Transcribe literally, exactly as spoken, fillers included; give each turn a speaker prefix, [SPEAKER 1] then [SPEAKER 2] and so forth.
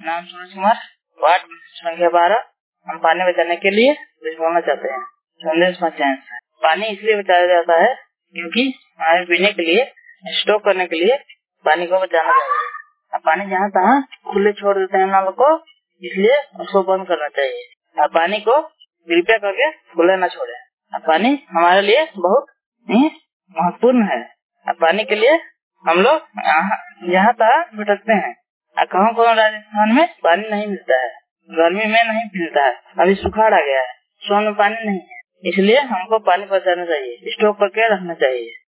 [SPEAKER 1] नाम सूरज कुमार, वार्ड संख्या बारह। हम पानी बचाने के लिए कुछ बोलना चाहते हैं। संदेश पंचायत से पानी इसलिए बचाया जाता है क्योंकि हमें पीने के लिए, स्टॉक करने के लिए पानी को बचाना चाहिए। अब पानी जहाँ तहाँ खुले छोड़ देते हैं नल को, इसलिए उसको बंद करना चाहिए। अब पानी को कृपया करके खुला न छोड़े। अब पानी हमारे लिए बहुत ही महत्वपूर्ण है। अब पानी के लिए हम लोग यहाँ तहाँ भटकते हैं। कहूँ कहूँ राजस्थान में पानी नहीं मिलता है, गर्मी में नहीं मिलता है, अभी सुखाड़ आ गया है, सोन में पानी नहीं है। इसलिए हमको पानी बचाना चाहिए, स्टॉक करके रखना चाहिए।